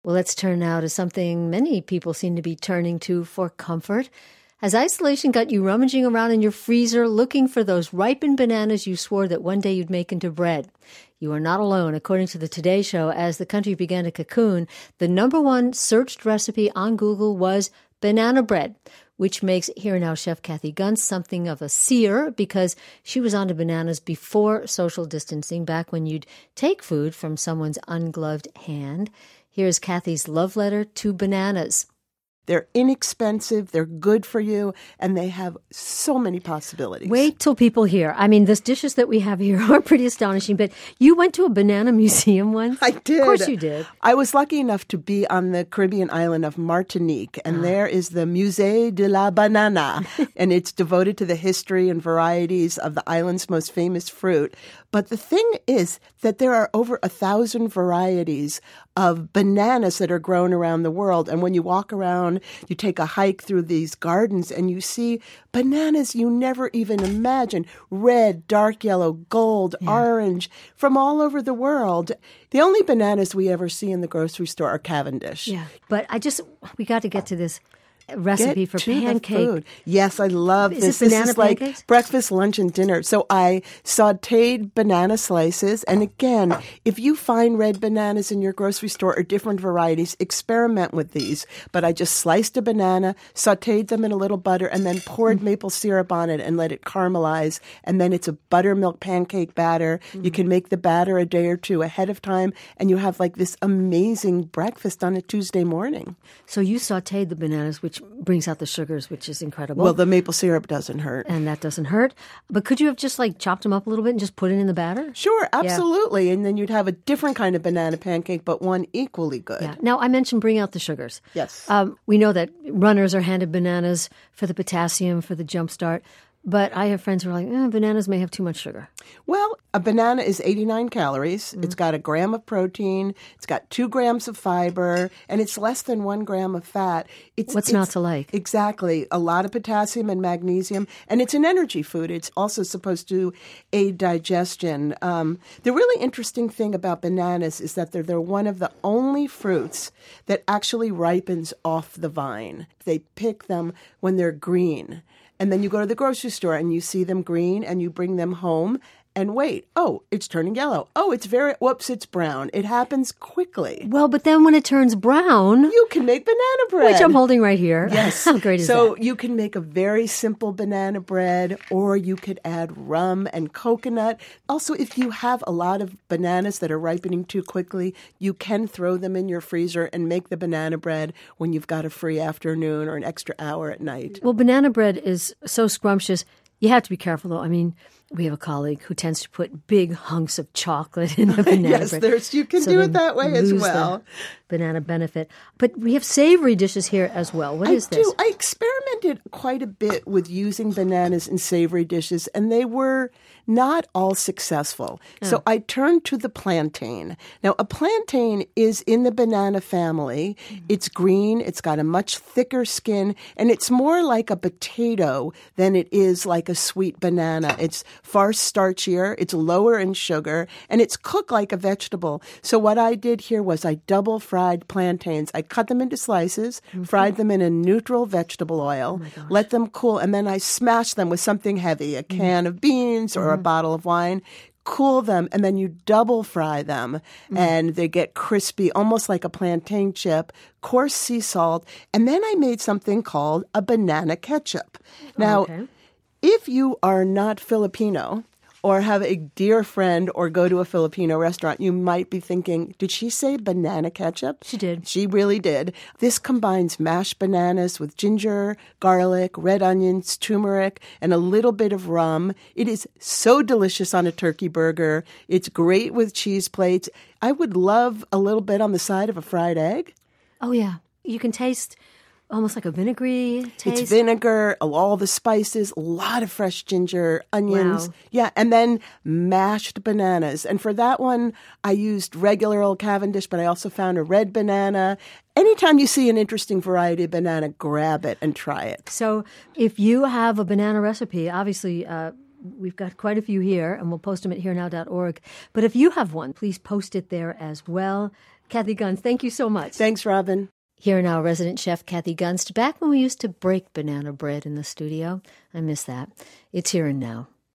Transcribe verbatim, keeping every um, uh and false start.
Well, let's turn now to something many people seem to be turning to for comfort. Has isolation got you rummaging around in your freezer looking for those ripened bananas you swore that one day you'd make into bread? You are not alone. According to the Today Show, as the country began to cocoon, the number one searched recipe on Google was banana bread, which makes Here and Now chef Kathy Gunst something of a seer because she was onto bananas before social distancing, back when you'd take food from someone's ungloved hand. Here's Kathy's love letter to bananas. They're inexpensive, they're good for you, and they have so many possibilities. Wait till people hear. I mean, the dishes that we have here are pretty astonishing, but you went to a banana museum once? I did. Of course you did. I was lucky enough to be on the Caribbean island of Martinique, and ah. there is the Musée de la Banana, and it's devoted to the history and varieties of the island's most famous fruit. But the thing is that there are over a thousand varieties of bananas that are grown around the world. And when you walk around, you take a hike through these gardens and you see bananas you never even imagined. Red, dark yellow, gold, yeah. orange, from all over the world. The only bananas we ever see in the grocery store are Cavendish. Yeah, but I just, we got to get to this recipe Get for to pancake. The food. Yes, I love is this. This banana is pancakes? Like breakfast, lunch, and dinner. So I sauteed banana slices. And again, if you find red bananas in your grocery store or different varieties, experiment with these. But I just sliced a banana, sauteed them in a little butter, and then poured mm. maple syrup on it and let it caramelize. And then it's a buttermilk pancake batter. Mm. You can make the batter a day or two ahead of time, and you have like this amazing breakfast on a Tuesday morning. So you sauteed the bananas, which brings out the sugars, which is incredible. Well, the maple syrup doesn't hurt. And that doesn't hurt. But could you have just like chopped them up a little bit and just put it in the batter? Sure, absolutely. Yeah. And then you'd have a different kind of banana pancake, but one equally good. Yeah. Now, I mentioned bring out the sugars. Yes. Um, we know that runners are handed bananas for the potassium, for the jump start. But I have friends who are like, eh, bananas may have too much sugar. Well, a banana is eighty-nine calories. Mm. It's got a gram of protein. It's got two grams of fiber, and it's less than one gram of fat. It's, What's it's, not to like? Exactly. A lot of potassium and magnesium, and it's an energy food. It's also supposed to aid digestion. Um, the really interesting thing about bananas is that they're, they're one of the only fruits that actually ripens off the vine. They pick them when they're green. And then you go to the grocery store and you see them green and you bring them home and wait. Oh, it's turning yellow. Oh, it's very, whoops, it's brown. It happens quickly. Well, but then when it turns brown, you can make banana bread. Which I'm holding right here. Yes. How great is so that? So you can make a very simple banana bread, or you could add rum and coconut. Also, if you have a lot of bananas that are ripening too quickly, you can throw them in your freezer and make the banana bread when you've got a free afternoon or an extra hour at night. Well, banana bread is so scrumptious. You have to be careful, though. I mean, we have a colleague who tends to put big hunks of chocolate in the banana yes, bread. There's, you can so do it that way as well. Banana benefit. But we have savory dishes here as well. What I is this? do. I experimented quite a bit with using bananas in savory dishes, and they were not all successful. Oh. So I turned to the plantain. Now, a plantain is in the banana family. Mm-hmm. It's green. It's got a much thicker skin, and it's more like a potato than it is like a sweet banana. It's far starchier. It's lower in sugar, and it's cooked like a vegetable. So what I did here was I double fried plantains. I cut them into slices, mm-hmm. fried them in a neutral vegetable oil, oh let them cool, and then I smashed them with something heavy, a can mm-hmm. of beans or mm-hmm. a bottle of wine. Cool them, and then you double fry them, mm-hmm. and they get crispy, almost like a plantain chip, coarse sea salt, and then I made something called a banana ketchup. Now, okay. if you are not Filipino or have a dear friend or go to a Filipino restaurant, you might be thinking, did she say banana ketchup? She did. She really did. This combines mashed bananas with ginger, garlic, red onions, turmeric, and a little bit of rum. It is so delicious on a turkey burger. It's great with cheese plates. I would love a little bit on the side of a fried egg. Oh, yeah. You can taste almost like a vinegary taste. It's vinegar, all the spices, a lot of fresh ginger, onions. Wow. Yeah, and then mashed bananas. And for that one, I used regular old Cavendish, but I also found a red banana. Anytime you see an interesting variety of banana, grab it and try it. So if you have a banana recipe, obviously uh, we've got quite a few here, and we'll post them at here now dot org. But if you have one, please post it there as well. Kathy Gunst, thank you so much. Thanks, Robin. Here now, resident chef Kathy Gunst, back when we used to break banana bread in the studio. I miss that. It's here and now.